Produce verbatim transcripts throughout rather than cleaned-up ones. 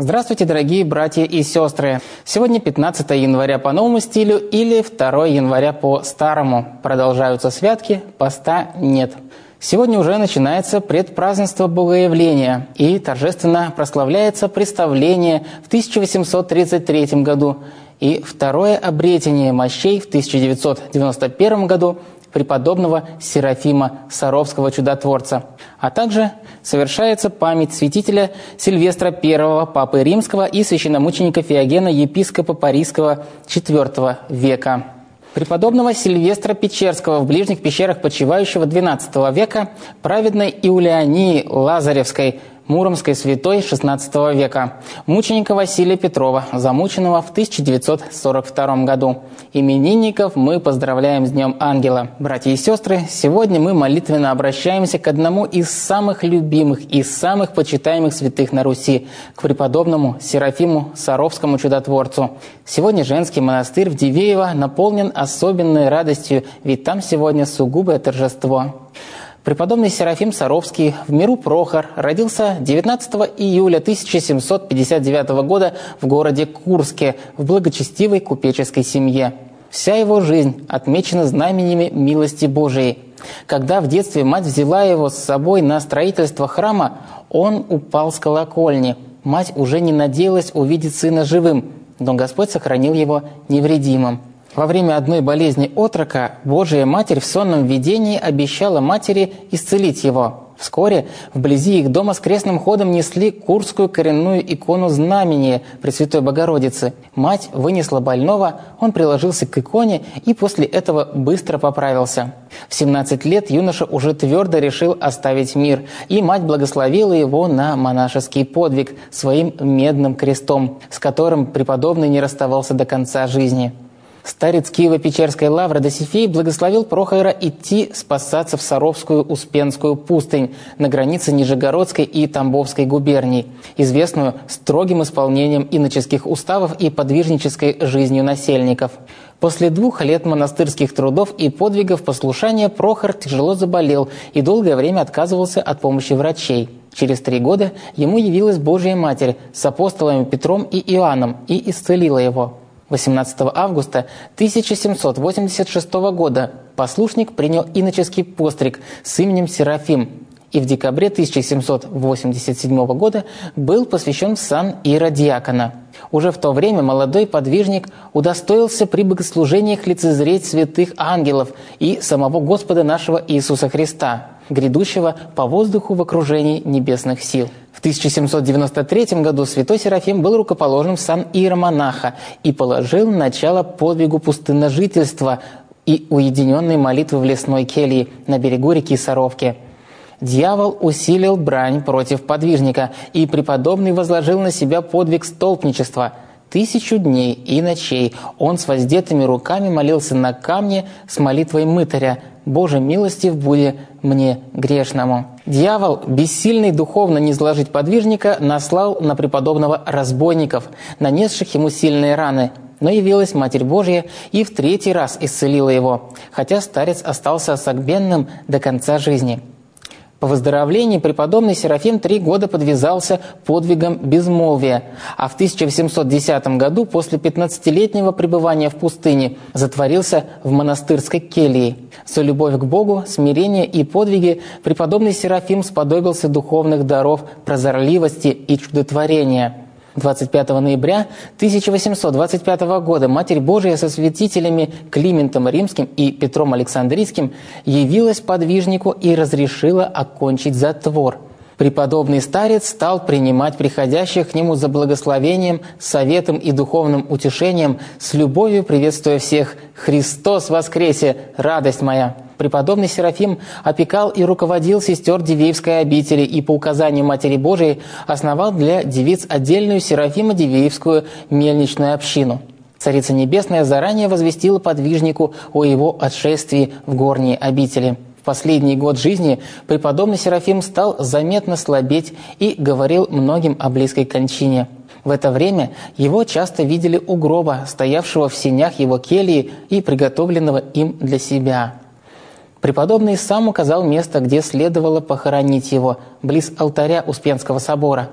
Здравствуйте, дорогие братья и сестры! Сегодня пятнадцатое января по новому стилю или второе января по старому. Продолжаются святки, поста нет. Сегодня уже начинается предпразднество Богоявления и торжественно прославляется представление в тысяча восемьсот тридцать третьем году и второе обретение мощей в тысяча девятьсот девяносто первом году преподобного Серафима Саровского чудотворца, а также совершается память святителя Сильвестра Первого, папы Римского и священномученика Феогена, епископа Парижского четвёртого века. Преподобного Сильвестра Печерского, в ближних пещерах почивающего двенадцатого века, праведной Иулиании Лазаревской, муромской святой шестнадцатого века, мученика Василия Петрова, замученного в тысяча девятьсот сорок втором году. Именинников мы поздравляем с Днем Ангела. Братья и сестры, сегодня мы молитвенно обращаемся к одному из самых любимых и самых почитаемых святых на Руси, к преподобному Серафиму Саровскому чудотворцу. Сегодня женский монастырь в Дивеево наполнен особенной радостью, ведь там сегодня сугубое торжество. Преподобный Серафим Саровский, в миру Прохор, родился девятнадцатого июля тысяча семьсот пятьдесят девятого года в городе Курске в благочестивой купеческой семье. Вся его жизнь отмечена знаменями милости Божией. Когда в детстве мать взяла его с собой на строительство храма, он упал с колокольни. Мать уже не надеялась увидеть сына живым, но Господь сохранил его невредимым. Во время одной болезни отрока Божия Матерь в сонном видении обещала матери исцелить его. Вскоре вблизи их дома с крестным ходом несли курскую коренную икону знамения Пресвятой Богородицы. Мать вынесла больного, он приложился к иконе и после этого быстро поправился. В семнадцать лет юноша уже твердо решил оставить мир, и мать благословила его на монашеский подвиг своим медным крестом, с которым преподобный не расставался до конца жизни. Старец Киево-Печерской лавры Досифей благословил Прохора идти спасаться в Саровскую Успенскую пустынь на границе Нижегородской и Тамбовской губерний, известную строгим исполнением иноческих уставов и подвижнической жизнью насельников. После двух лет монастырских трудов и подвигов послушания Прохор тяжело заболел и долгое время отказывался от помощи врачей. Через три года ему явилась Божья Матерь с апостолами Петром и Иоанном и исцелила его. восемнадцатого августа тысяча семьсот восемьдесят шестого года послушник принял иноческий постриг с именем Серафим и в декабре тысяча семьсот восемьдесят седьмого года был посвящен в сан иеродиакона. Уже в то время молодой подвижник удостоился при богослужениях лицезреть святых ангелов и самого Господа нашего Иисуса Христа, грядущего по воздуху в окружении небесных сил. В тысяча семьсот девяносто третьем году святой Серафим был рукоположен в сан иеромонаха и положил начало подвигу пустынножительства и уединенной молитвы в лесной келье на берегу реки Саровки. Дьявол усилил брань против подвижника, и преподобный возложил на себя подвиг столпничества. Тысячу дней и ночей он с воздетыми руками молился на камне с молитвой мытаря: «Боже, милостив буди мне грешному». Дьявол, бессильный духовно низложить подвижника, наслал на преподобного разбойников, нанесших ему сильные раны. Но явилась Матерь Божья и в третий раз исцелила его, хотя старец остался согбенным до конца жизни. По выздоровлении преподобный Серафим три года подвязался подвигом безмолвия, а в тысяча восемьсот десятом году, после пятнадцатилетнего пребывания в пустыне, затворился в монастырской келье. За любовь к Богу, смирение и подвиги преподобный Серафим сподобился духовных даров прозорливости и чудотворения. двадцать пятого ноября тысяча восемьсот двадцать пятого года Матерь Божия со святителями Климентом Римским и Петром Александрийским явилась подвижнику и разрешила окончить затвор. Преподобный старец стал принимать приходящих к нему за благословением, советом и духовным утешением, с любовью приветствуя всех: «Христос воскресе! Радость моя!» Преподобный Серафим опекал и руководил сестер Дивеевской обители и по указанию Матери Божией основал для девиц отдельную Серафимо-Дивеевскую мельничную общину. Царица Небесная заранее возвестила подвижнику о его отшествии в горние обители. В последний год жизни преподобный Серафим стал заметно слабеть и говорил многим о близкой кончине. В это время его часто видели у гроба, стоявшего в сенях его кельи и приготовленного им для себя. Преподобный сам указал место, где следовало похоронить его, близ алтаря Успенского собора.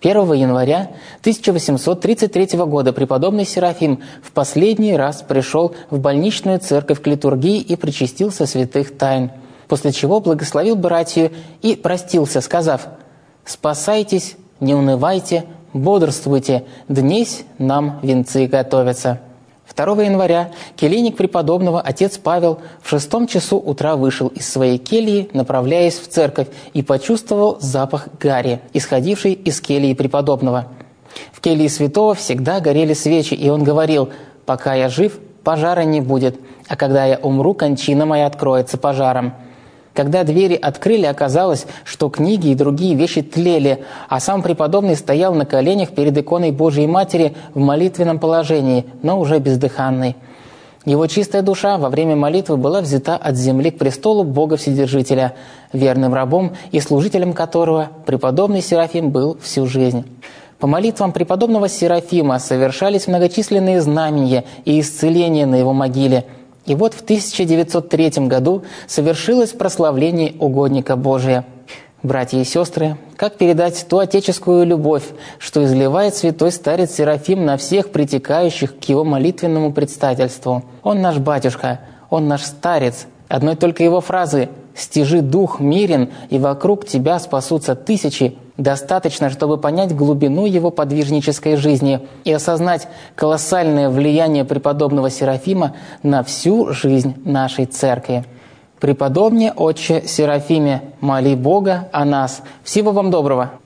первого января тысяча восемьсот тридцать третьего года преподобный Серафим в последний раз пришел в больничную церковь к литургии и причастился святых тайн, после чего благословил братью и простился, сказав: «Спасайтесь, не унывайте, бодрствуйте, днесь нам венцы готовятся». второго января келейник преподобного отец Павел в шестом часу утра вышел из своей кельи, направляясь в церковь, и почувствовал запах гари, исходивший из кельи преподобного. В келье святого всегда горели свечи, и он говорил: «Пока я жив, пожара не будет, а когда я умру, кончина моя откроется пожаром». Когда двери открыли, оказалось, что книги и другие вещи тлели, а сам преподобный стоял на коленях перед иконой Божией Матери в молитвенном положении, но уже бездыханный. Его чистая душа во время молитвы была взята от земли к престолу Бога Вседержителя, верным рабом и служителем которого преподобный Серафим был всю жизнь. По молитвам преподобного Серафима совершались многочисленные знамения и исцеления на его могиле. И вот в тысяча девятьсот третьем году совершилось прославление угодника Божия. Братья и сестры, как передать ту отеческую любовь, что изливает святой старец Серафим на всех притекающих к его молитвенному предстательству? Он наш батюшка, он наш старец. Одной только его фразы «Стяжи дух мирен, и вокруг тебя спасутся тысячи» достаточно, чтобы понять глубину его подвижнической жизни и осознать колоссальное влияние преподобного Серафима на всю жизнь нашей церкви. Преподобный отче Серафиме, моли Бога о нас. Всего вам доброго!